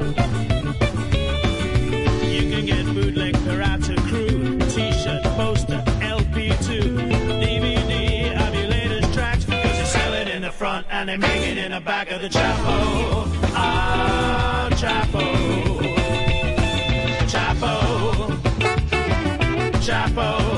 You can get bootleg Pirata Crew, T-shirt, poster, LP2, DVD of your latest tracks, because they sell it in the front and they make it in the back of the Chapo. Ah, Chapo. Chapo. Chapo.